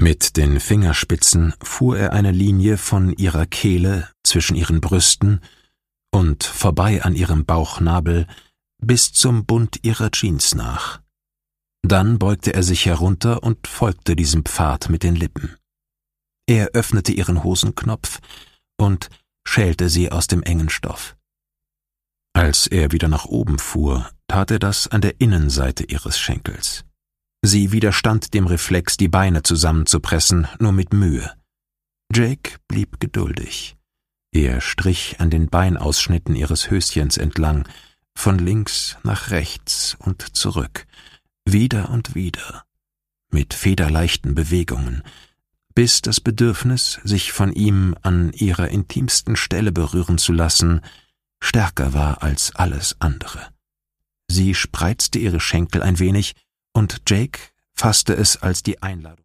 Mit den Fingerspitzen fuhr er eine Linie von ihrer Kehle zwischen ihren Brüsten und vorbei an ihrem Bauchnabel bis zum Bund ihrer Jeans nach. Dann beugte er sich herunter und folgte diesem Pfad mit den Lippen. Er öffnete ihren Hosenknopf und schälte sie aus dem engen Stoff. Als er wieder nach oben fuhr, tat er das an der Innenseite ihres Schenkels. Sie widerstand dem Reflex, die Beine zusammenzupressen, nur mit Mühe. Jake blieb geduldig. Er strich an den Beinausschnitten ihres Höschens entlang, von links nach rechts und zurück, wieder und wieder, mit federleichten Bewegungen, bis das Bedürfnis, sich von ihm an ihrer intimsten Stelle berühren zu lassen, stärker war als alles andere. Sie spreizte ihre Schenkel ein wenig, und Jake fasste es als die Einladung.